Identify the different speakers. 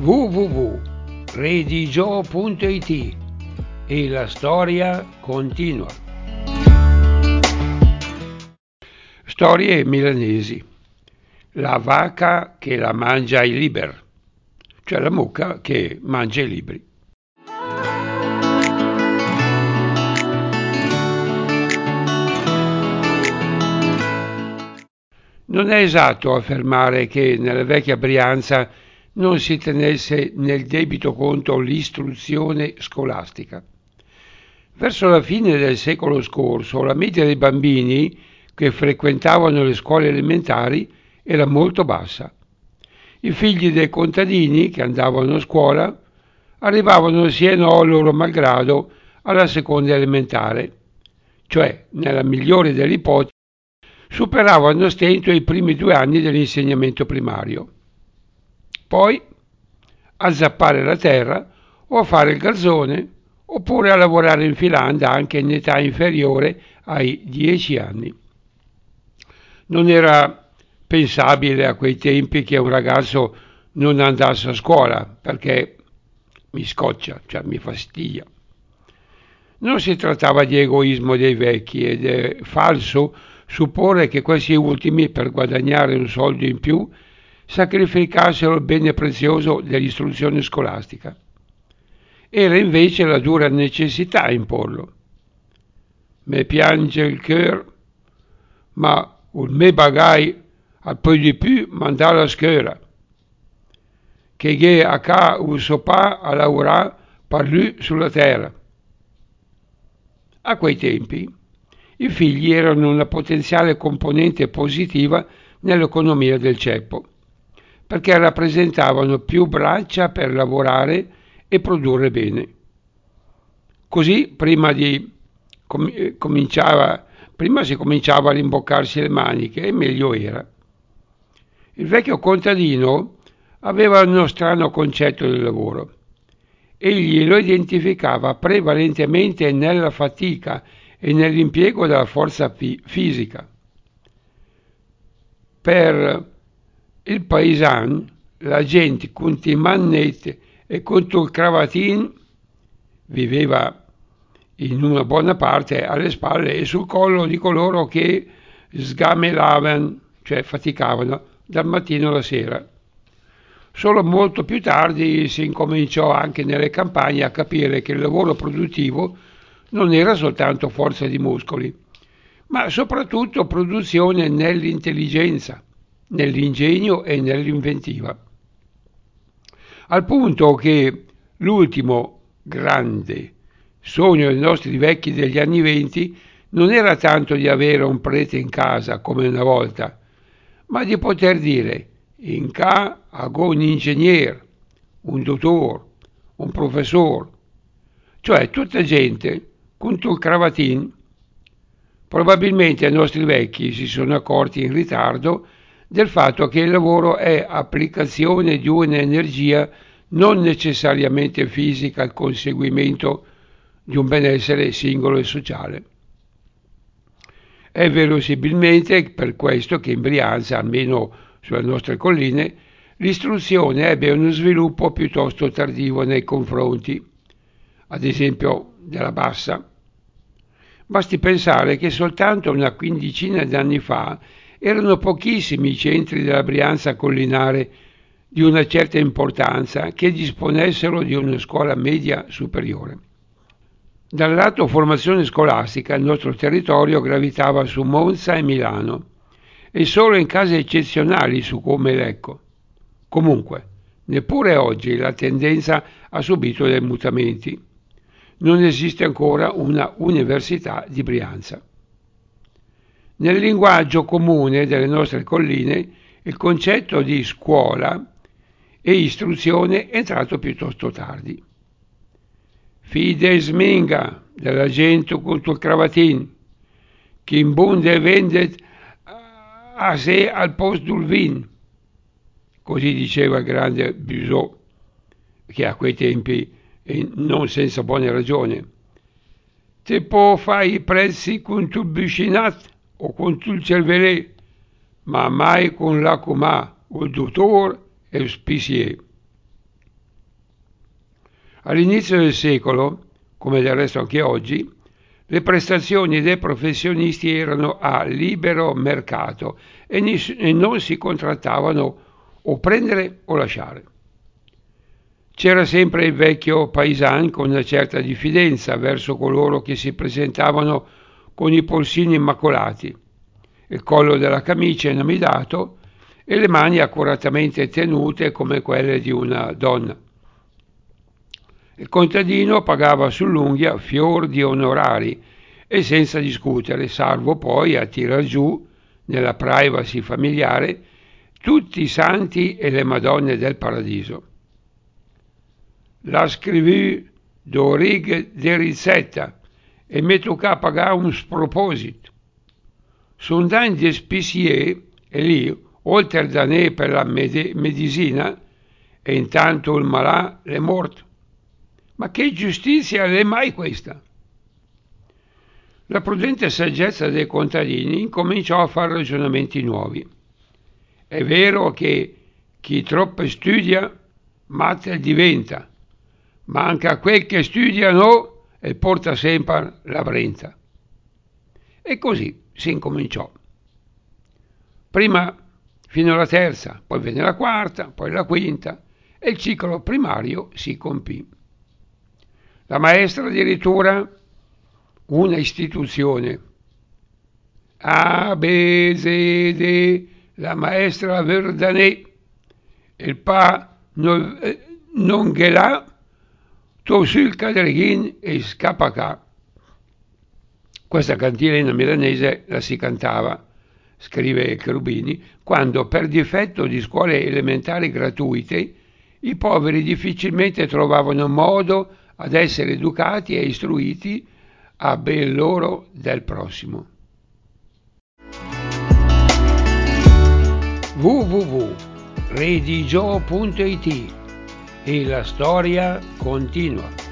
Speaker 1: www.redigio.it e la storia continua. Storie milanesi. La vacca che la mangia i liber, cioè la mucca che mangia i libri. Non è esatto affermare che nella vecchia Brianza non si tenesse nel debito conto l'istruzione scolastica. Verso la fine del secolo scorso, la media dei bambini che frequentavano le scuole elementari era molto bassa. I figli dei contadini che andavano a scuola arrivavano sia no loro malgrado alla seconda elementare, cioè, nella migliore delle ipotesi, superavano a stento i primi 2 anni dell'insegnamento primario. Poi a zappare la terra o a fare il garzone oppure a lavorare in filanda anche in età inferiore ai 10 anni. Non era pensabile a quei tempi che un ragazzo non andasse a scuola perché mi scoccia, cioè mi fastidia. Non si trattava di egoismo dei vecchi ed è falso supporre che questi ultimi, per guadagnare un soldo in più, sacrificassero il bene prezioso dell'istruzione scolastica. Era invece la dura necessità a imporlo. Me piange il cœur, ma un me bagai al peu di più mandare a scuola. Che gh'è a ca un sopà a lavorare per lui sulla terra. A quei tempi i figli erano una potenziale componente positiva nell'economia del ceppo, perché rappresentavano più braccia per lavorare e produrre bene. Così prima si cominciava a rimboccarsi le maniche e meglio era. Il vecchio contadino aveva uno strano concetto del lavoro. Egli lo identificava prevalentemente nella fatica e nell'impiego della forza fisica. Per il paisan, la gente con i mannette e con il cravatin viveva in una buona parte alle spalle e sul collo di coloro che sgamelavano, cioè faticavano, dal mattino alla sera. Solo molto più tardi si incominciò anche nelle campagne a capire che il lavoro produttivo non era soltanto forza di muscoli, ma soprattutto produzione nell'intelligenza, nell'ingegno e nell'inventiva. Al punto che l'ultimo grande sogno dei nostri vecchi degli anni '20 non era tanto di avere un prete in casa come una volta, ma di poter dire in ca ago un ingegnere, un dottore, un professore, cioè tutta gente con il cravatin. Probabilmente i nostri vecchi si sono accorti in ritardo del fatto che il lavoro è applicazione di un'energia non necessariamente fisica al conseguimento di un benessere singolo e sociale. È verosimilmente per questo che in Brianza, almeno sulle nostre colline, l'istruzione ebbe uno sviluppo piuttosto tardivo nei confronti, ad esempio, della bassa. Basti pensare che soltanto una quindicina di anni fa erano pochissimi i centri della Brianza collinare di una certa importanza che disponessero di una scuola media superiore. Dal lato formazione scolastica il nostro territorio gravitava su Monza e Milano e solo in casi eccezionali su Como e Lecco. Comunque, neppure oggi la tendenza ha subito dei mutamenti. Non esiste ancora una università di Brianza. Nel linguaggio comune delle nostre colline il concetto di scuola e istruzione è entrato piuttosto tardi. Fides minga della gente con il cravatin, che in bunde vendet a sé al posto del vin. Così diceva il grande Busot, che a quei tempi, e non senza buone ragioni, te può fare i prezzi con il buscinat o con il cervellet, ma mai con la comà, o il dottore e il spicier. All'inizio del secolo, come del resto anche oggi, le prestazioni dei professionisti erano a libero mercato e non si contrattavano o prendere o lasciare. C'era sempre il vecchio paisan con una certa diffidenza verso coloro che si presentavano con i polsini immacolati, il collo della camicia inamidato e le mani accuratamente tenute come quelle di una donna. Il contadino pagava sull'unghia fior di onorari e senza discutere, salvo poi a tirar giù, nella privacy familiare, tutti i santi e le madonne del paradiso. La scrivù do righe de ricetta e me tocca pagare un sproposito. Son dan di spicier e lì, oltre da ne per la medicina, e intanto il malà è morto. Ma che giustizia è mai questa? La prudente saggezza dei contadini incominciò a fare ragionamenti nuovi. È vero che chi troppo studia, matto diventa, ma anche a quel che studia no, e porta sempre la brenta. E così si incominciò. Prima fino alla terza, poi venne la quarta, poi la quinta, e il ciclo primario si compì. La maestra addirittura una istituzione. A, B, Z, D, la maestra Verdanè, il pa non ghelà, to sul cadreghin e scappa qua. Questa cantilena milanese la si cantava, scrive Cherubini, quando per difetto di scuole elementari gratuite i poveri difficilmente trovavano modo ad essere educati e istruiti a ben loro del prossimo. www.redigio.it e la storia continua.